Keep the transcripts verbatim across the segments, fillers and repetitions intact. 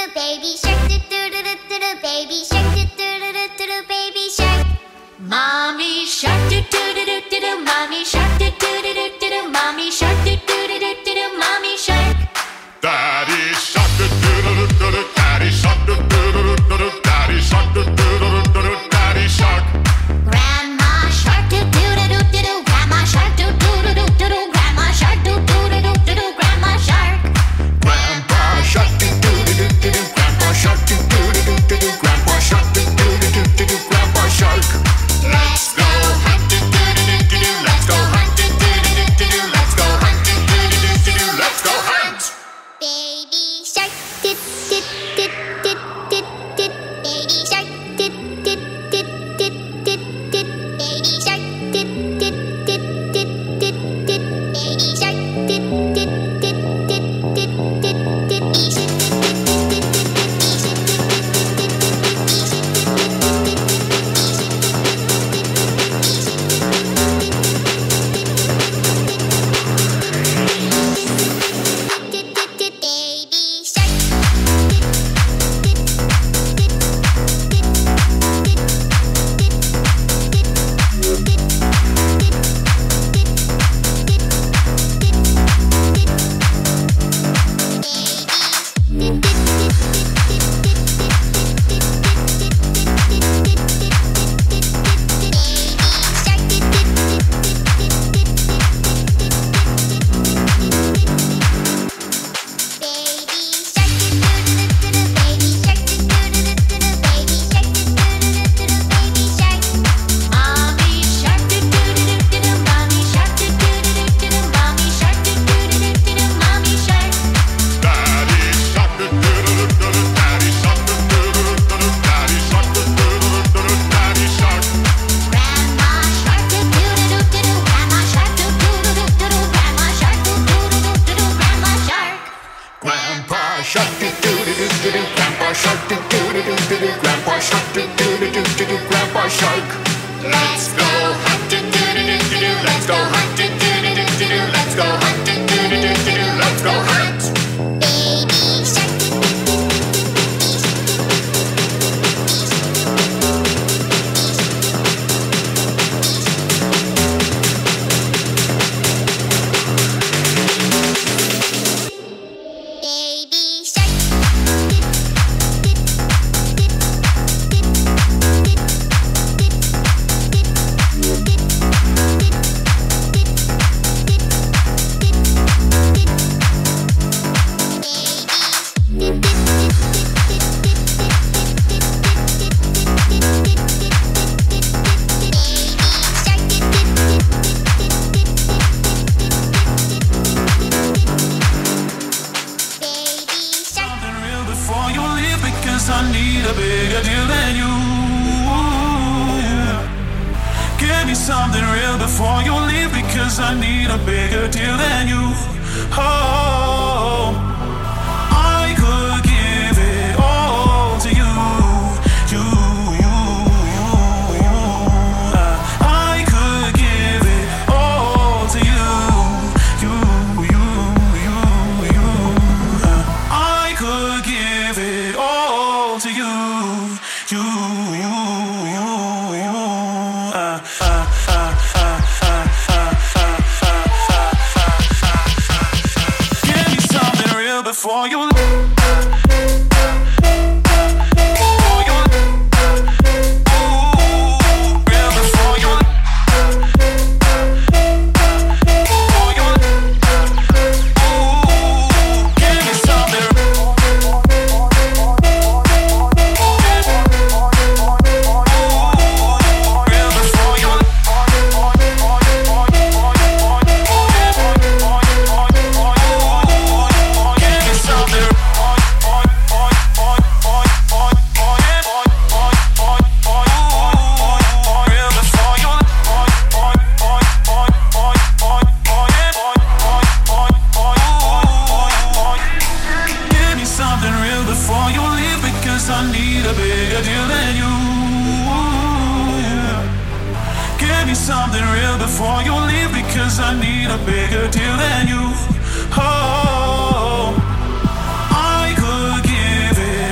Oh, I could give it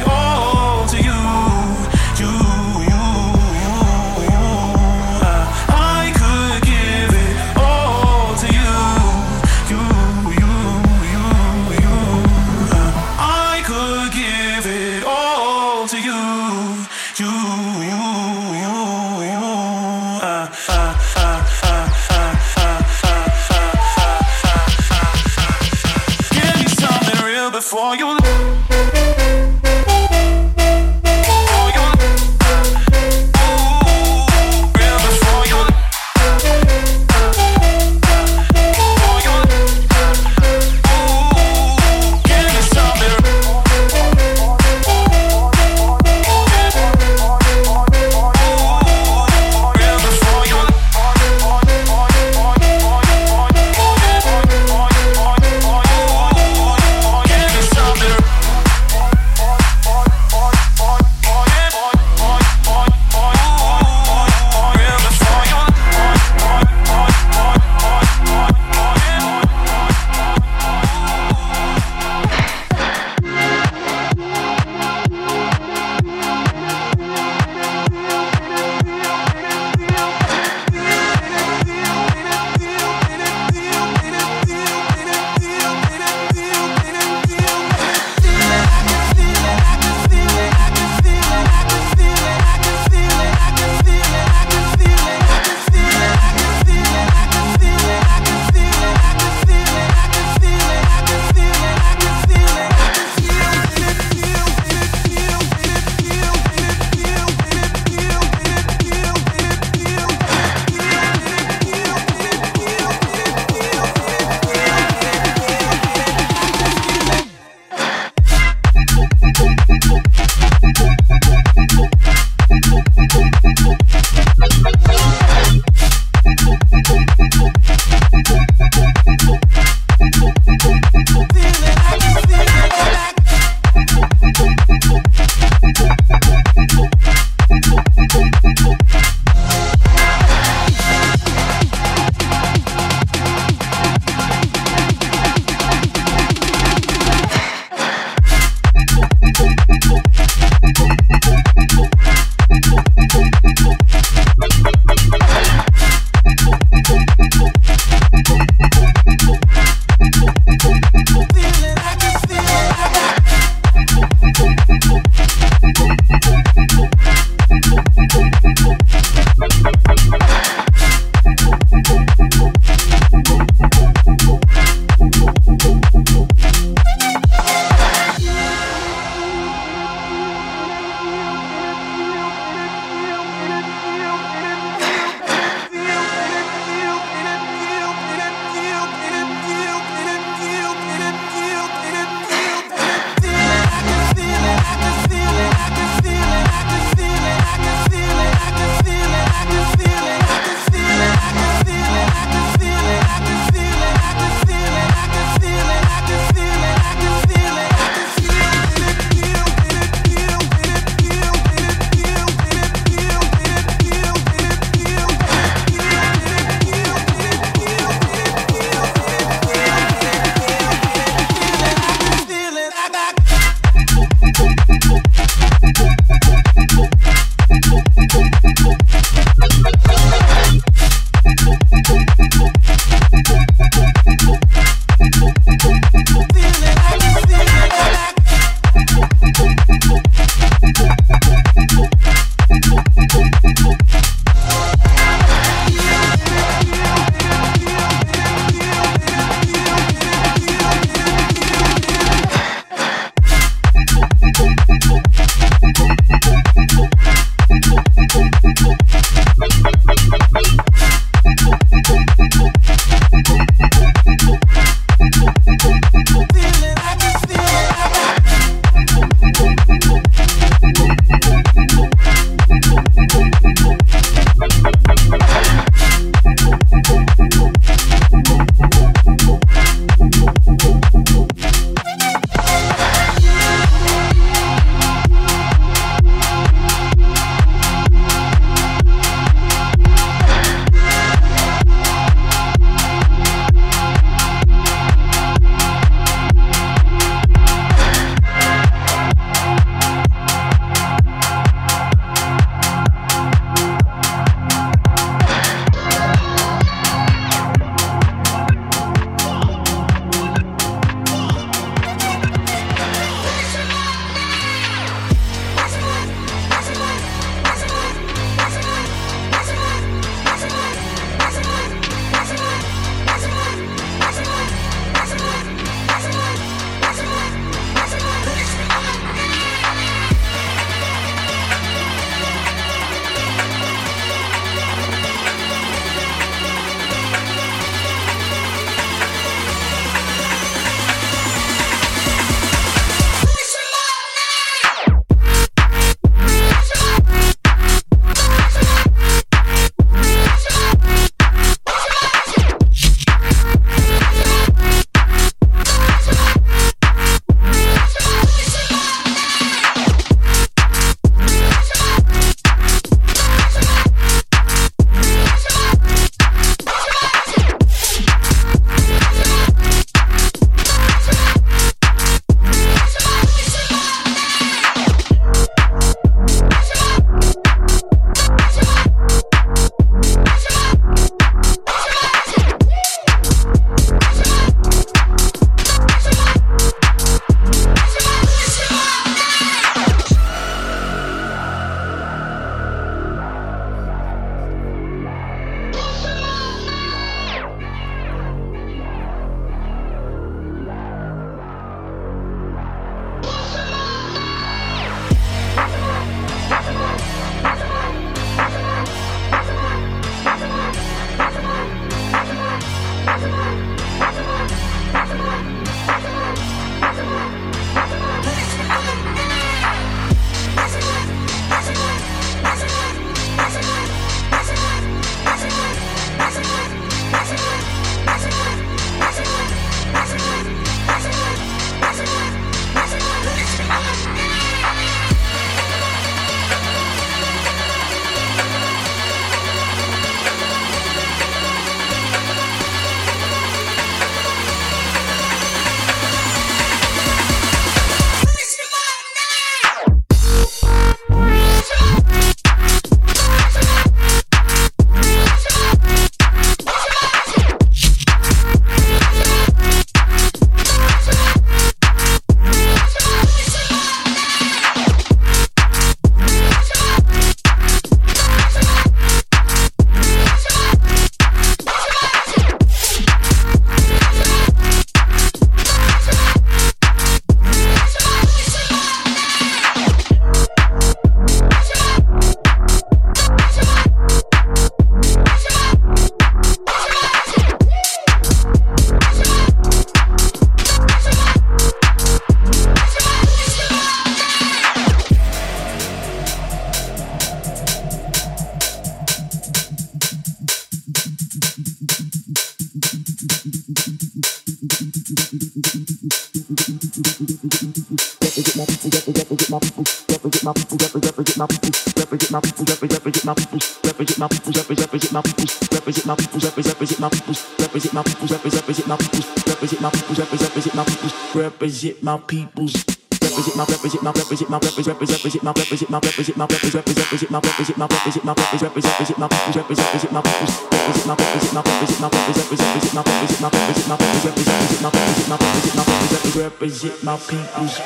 Represent my peoples. Represent my represent my represent my represent represent my represent my represent my represent represent my represent my represent my represent represent my peoples represent my peoples represent my represent my represent my represent represent my represent my represent my represent represent my represent my represent my represent represent my peoples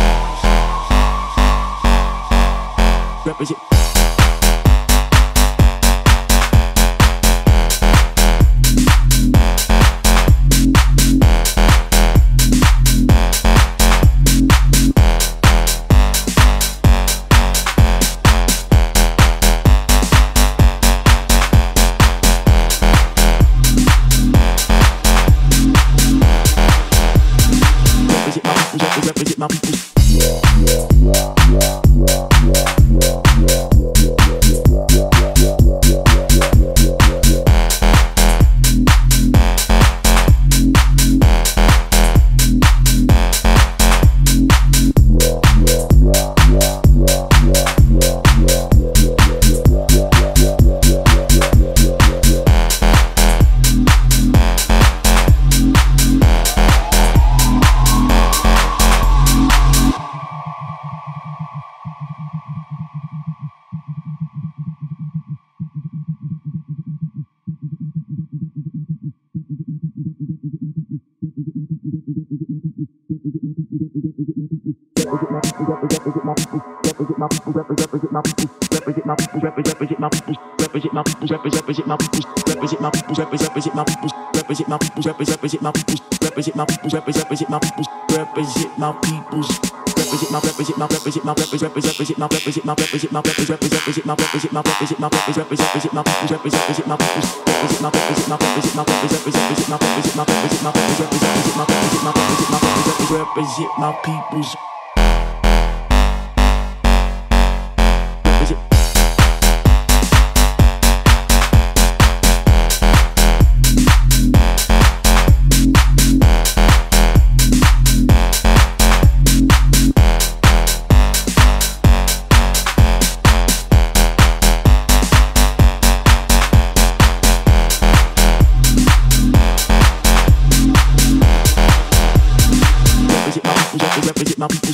represent. My people. Represent my people, represent my people, represent my people, represent my people, represent my people, represent my people, represent my people, represent my people, represent my people, represent my people, represent my people, represent my people, represent my people, represent my peoples. Represent my represent my represent my represent represent my represent my represent my represent represent my represent my represent my represent represent my peoples represent my peoples represent my represent my represent my represent represent my represent my represent my represent represent my represent my represent my represent represent my peoples. Represent my people.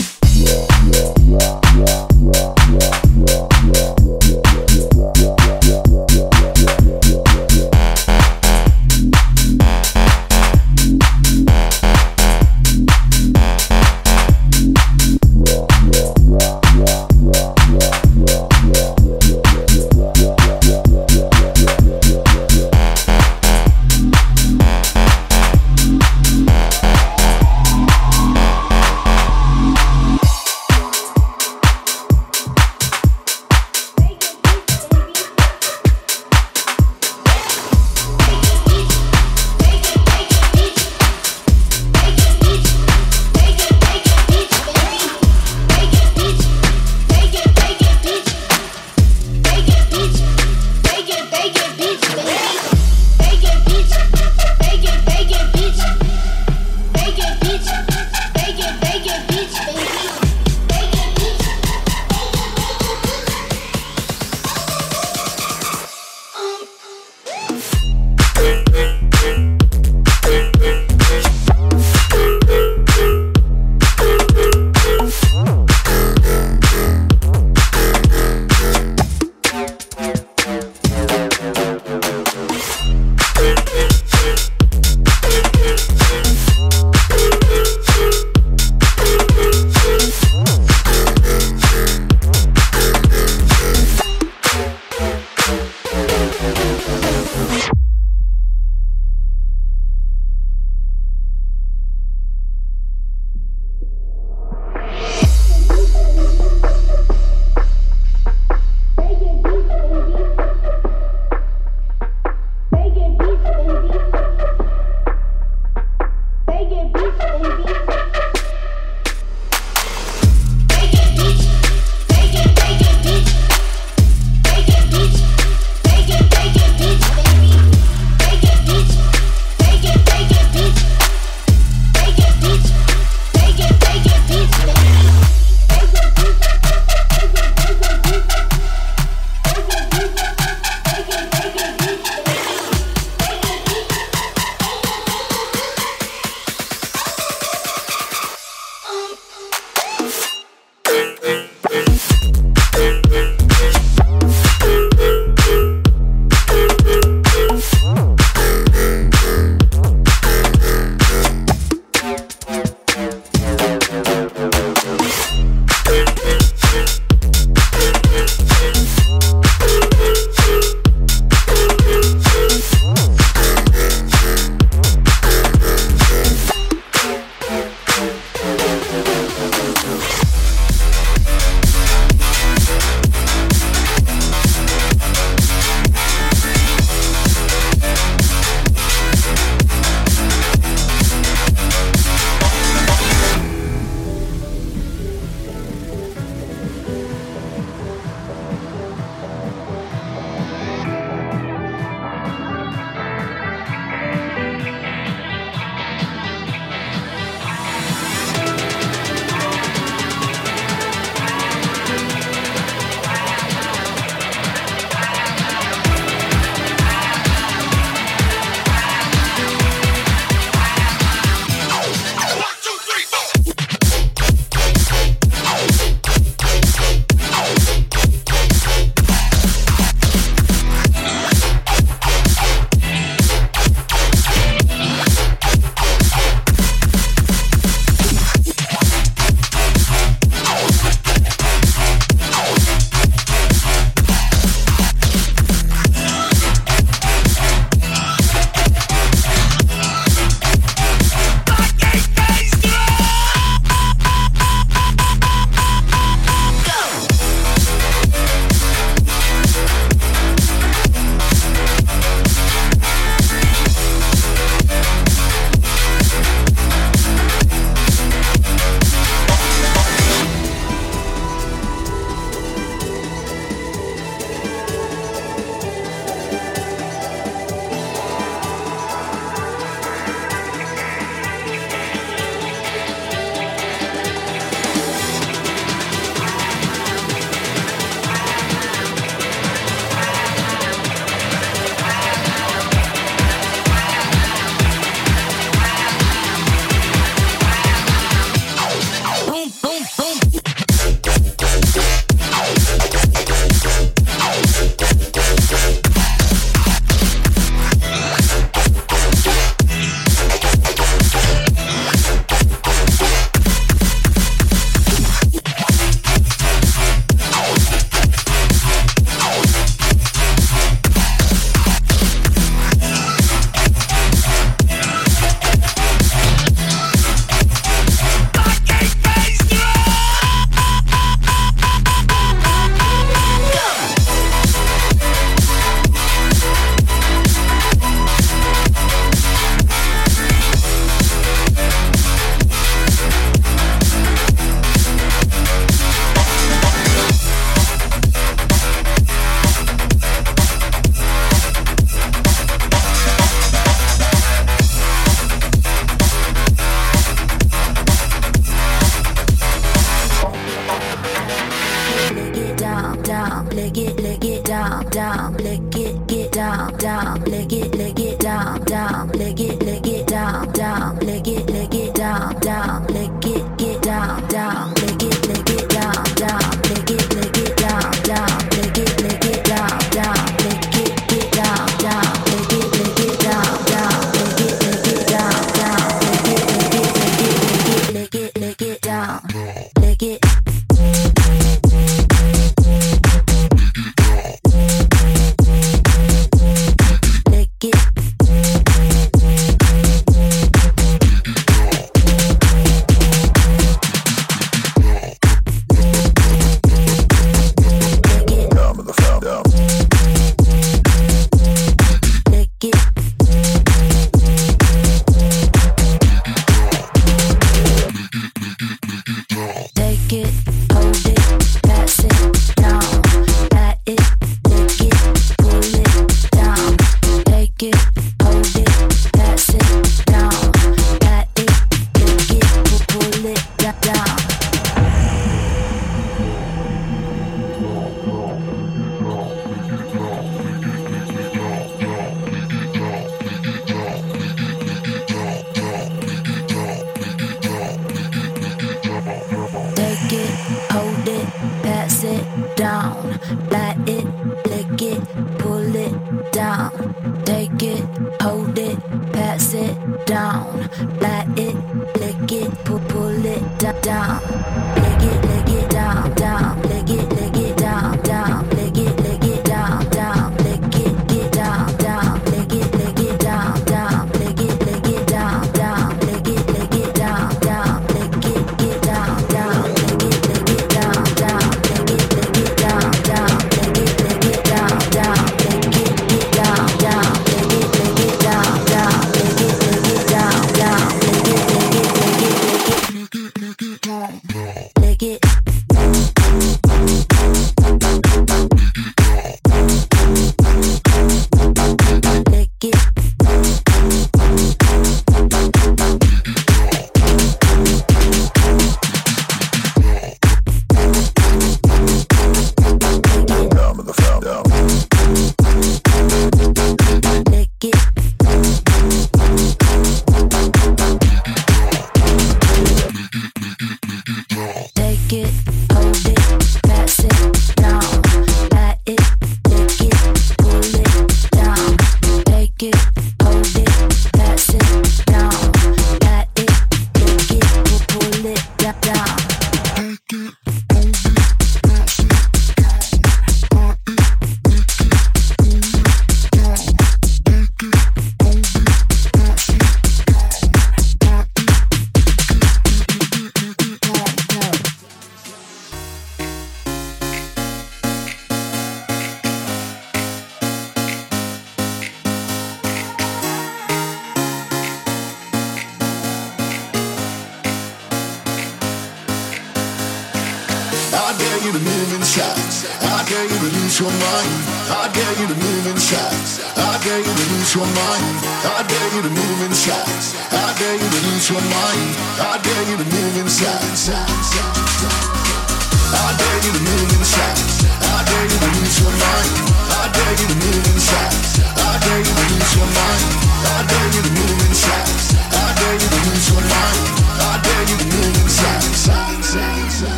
down, lick it, lick it down, down, lick it, get down, down, lick it, lick it down, down, lick it, lick it down, down, lick it, lick it down, down, lick it, get down, down, lick it, lick it down, down, lick it, lick it down, down, lick it, lick it down, down, lick it, get down, down, lick it, lick it down, down, lick it, lick it down, down, lick it, lick it, lick it, lick it, lick it down, lick it.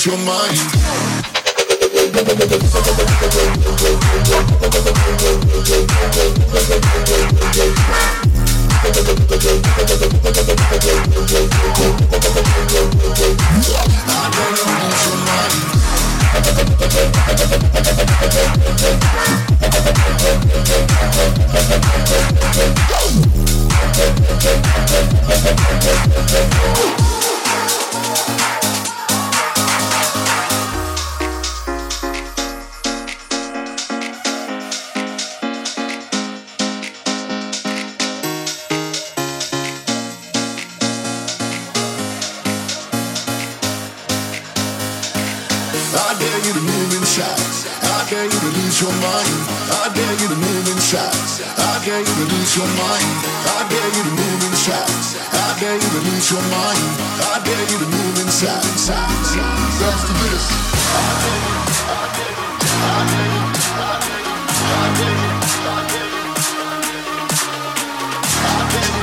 your mind. I dare you to move inside. I dare you to lose your mind. I dare you to move inside. I dare you to lose your mind. I dare you to move inside. I dare you to lose your mind. I dare you to move inside. That's the this. I dare you. I dare you. I dare you. I dare you. I dare you. I dare you. I dare you.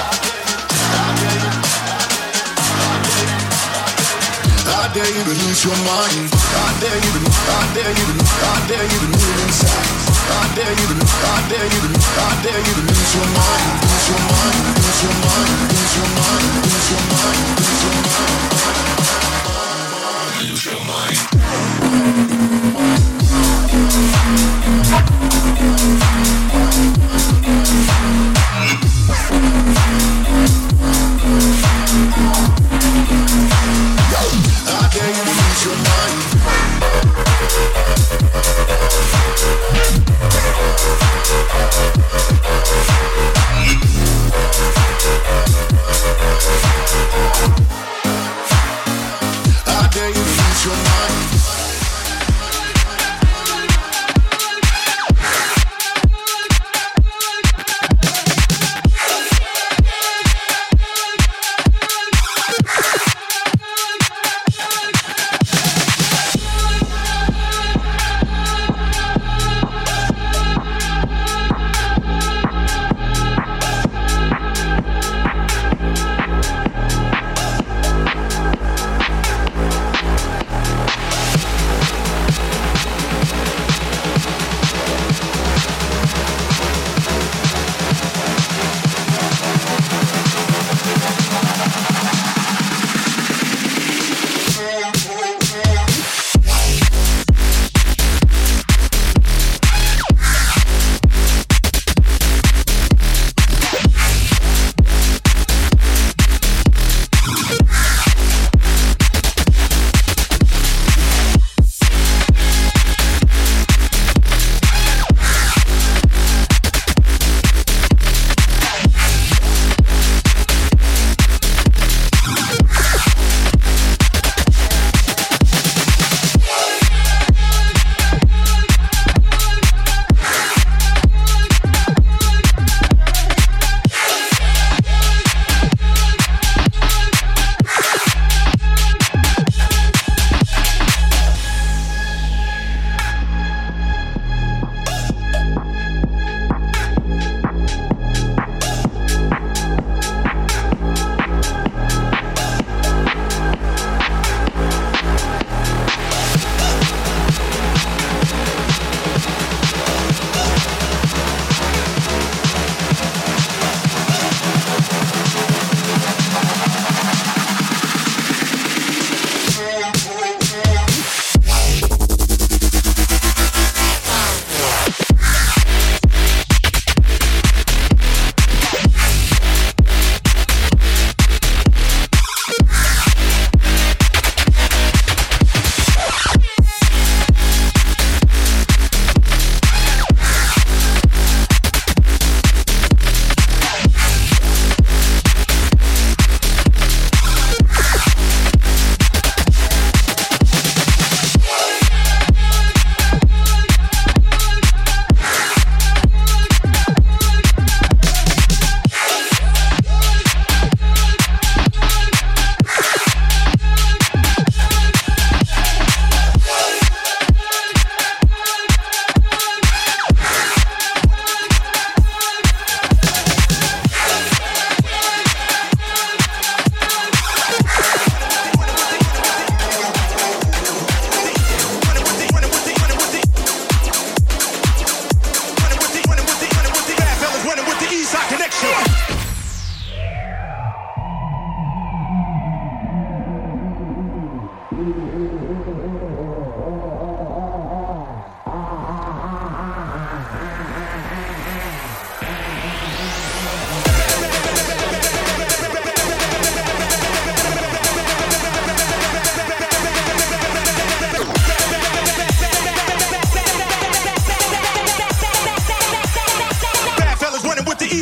I dare you to lose your mind. I dare you to, I dare you to, I dare you to move inside. I dare you to, I dare you to, I dare you to lose your mind. Lose your mind, lose your mind, lose your mind, lose your mind, lose your mind. Lose your mind. I dare you to lose your mind. I dare you to lose your mind.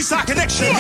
East Side Connection.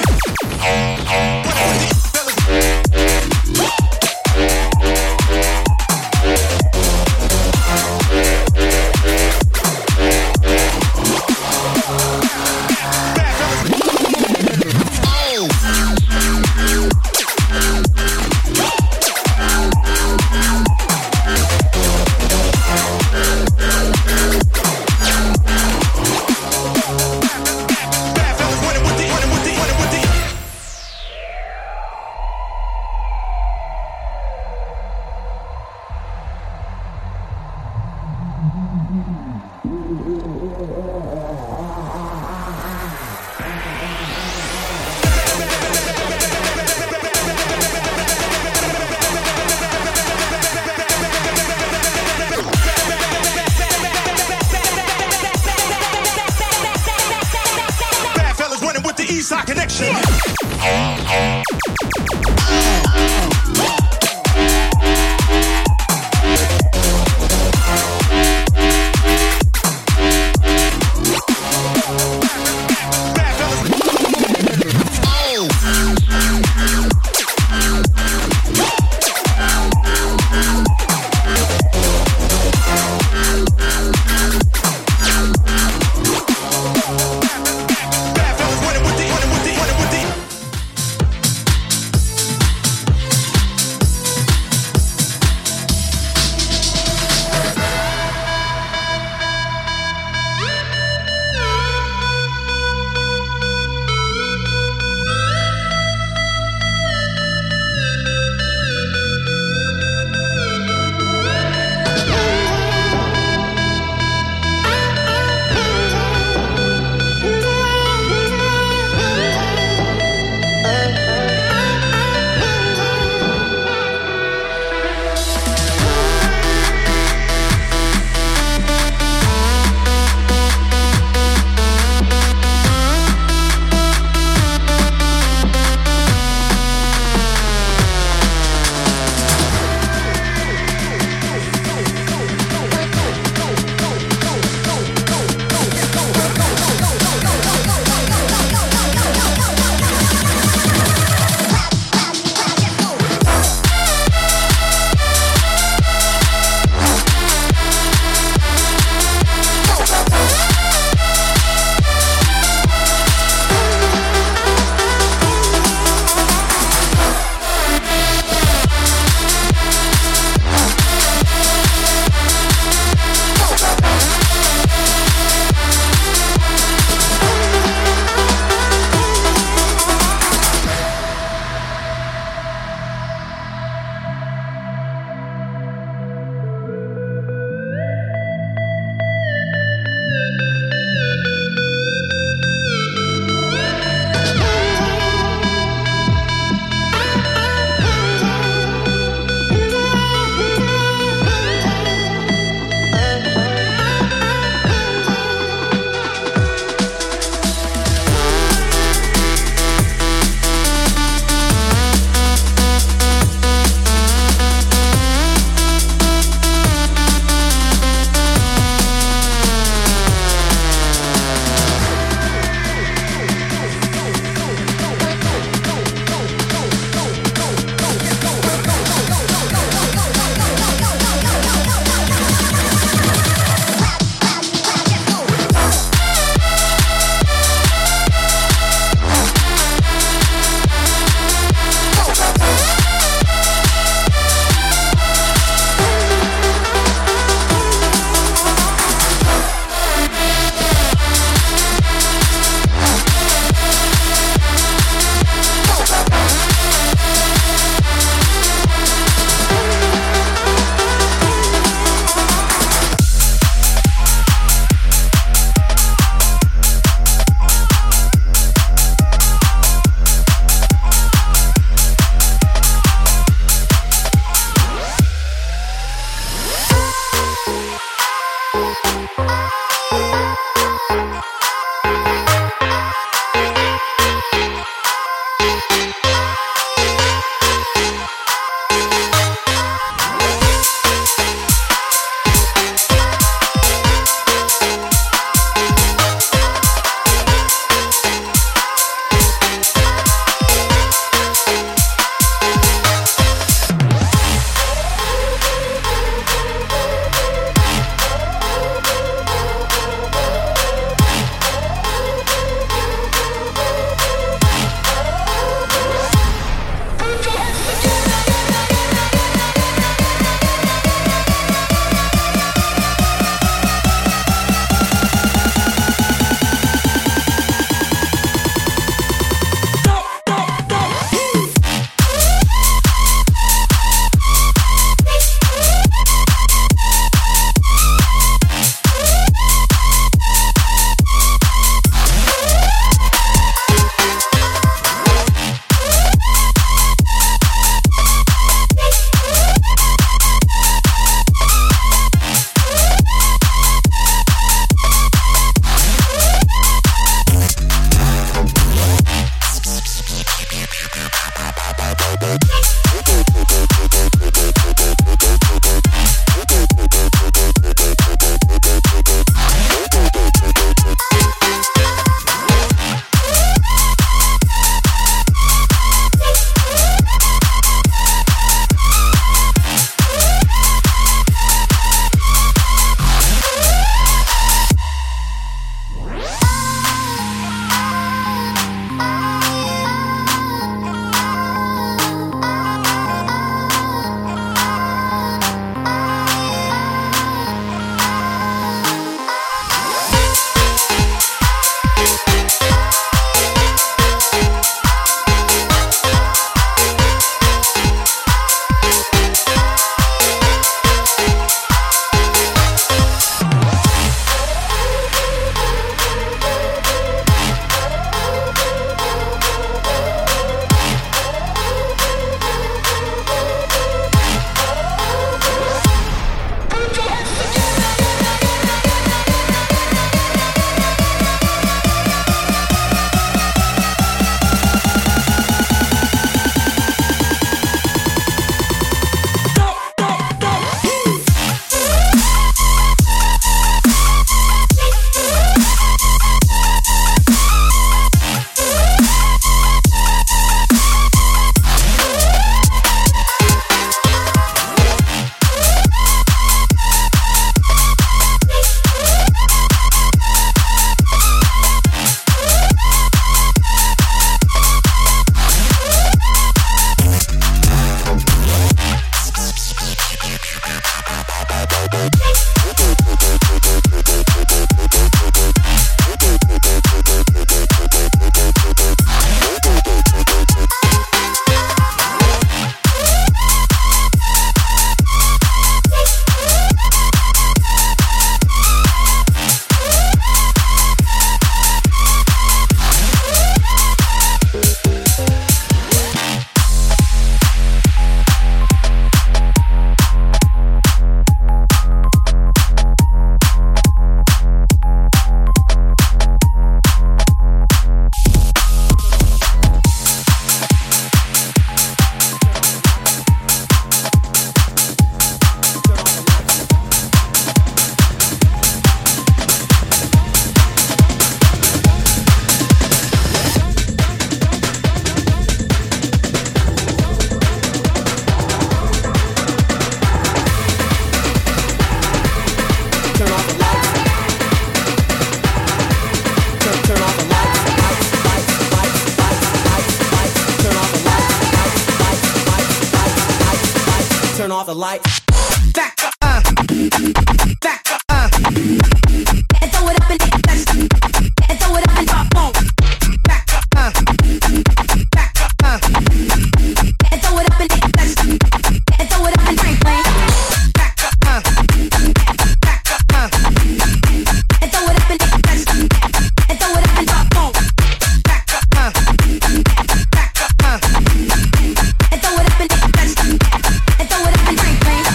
off the lights. Back up, uh, back up, uh, and throw it up and touch, and throw it up and drop, boom. Back up, uh, back up, uh, and throw it up and touch, and throw it up and bang bang. Back up, uh, back up, uh, and throw it up and touch, and throw it up and drop, boom. Back up, uh, back up, uh, and throw it up and touch, and throw it up and bang bang.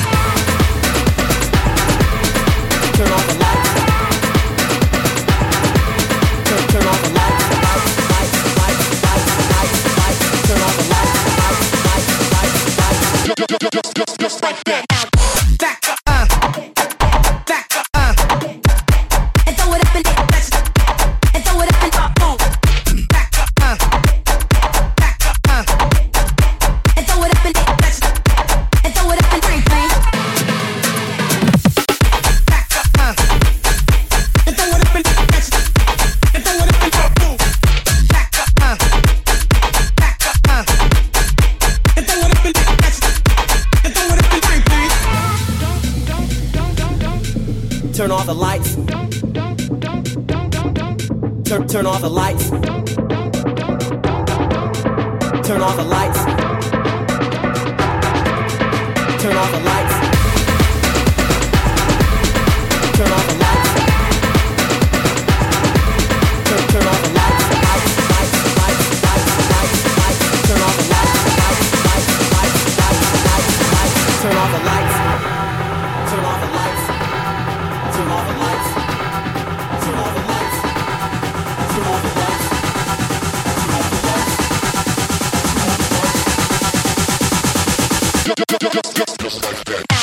Turn off the lights. Turn, turn off the lights. Lights, lights, lights, lights, lights, lights. Turn off the lights. Lights, lights, lights, lights. Just, just, just like that. Now, back up, uh, back up, uh, and throw it up and touch, and throw it up and drop, boom. Back up, uh, back up, uh, and throw it up and touch, and throw it up and bang bang. Back up, uh, and throw it up and touch, and throw it up and drop, boom. Back up, uh, back up, uh, and throw it up and touch, and throw it up and bang bang. Turn off the lights. Turn, turn off the lights. Turn off the lights. Turn off the lights. Turn off the lights. Turn, turn off the lights. Lights, lights, lights, lights, lights, lights. Turn off the lights. Lights, lights, lights, lights, lights, lights. Turn off the lights. Turn off the lights. Turn off the lights. Turn off the lights. Turn off the lights. Turn off the lights. Turn off the lights. Just, just, just, just like that.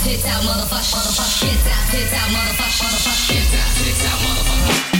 tits out, motherfucker, motherfucker, tits out, tits out, motherfucker, motherfucker, tits out, tits out, motherfucker.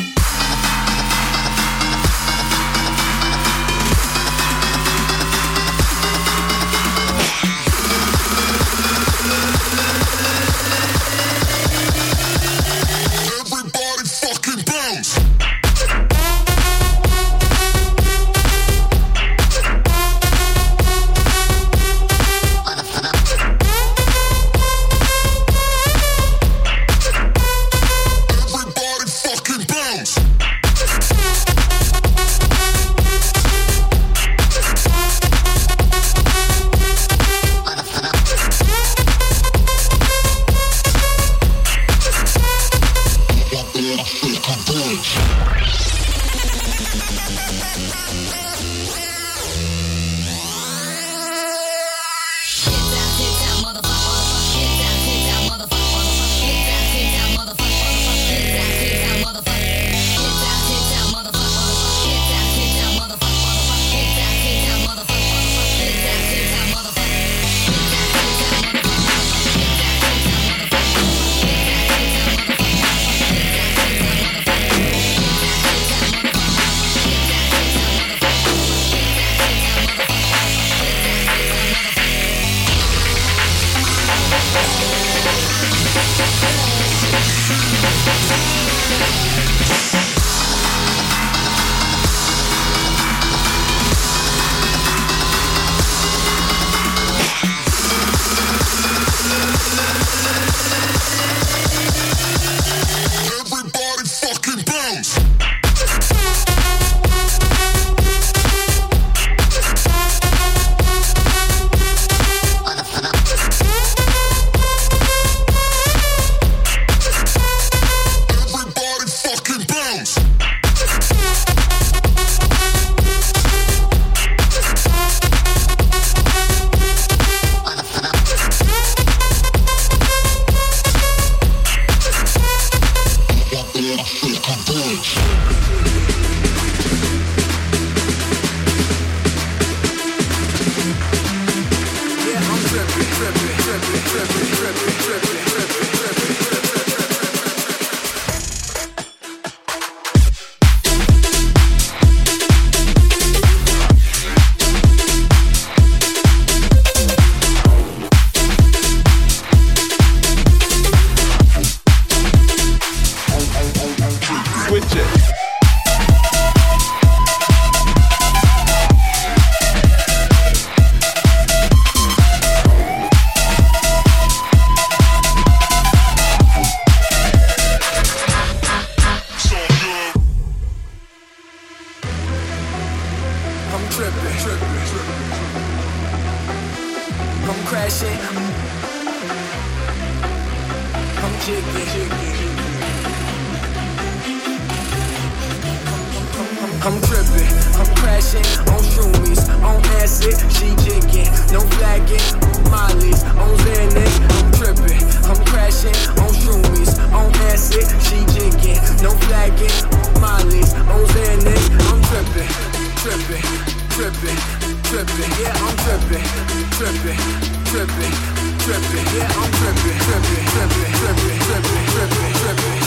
I'm tripping, I'm crashing on shroomies, on acid, she jigging, no flagging, Molly's on Xanax. I'm tripping, I'm crashing on shroomies, on acid, she jigging, no flagging, Molly's on Xanax. I'm tripping, tripping, tripping, tripping, yeah, I'm tripping, tripping, tripping, tripping, yeah, I'm tripping, tripping, tripping, tripping, tripping, tripping, tripping.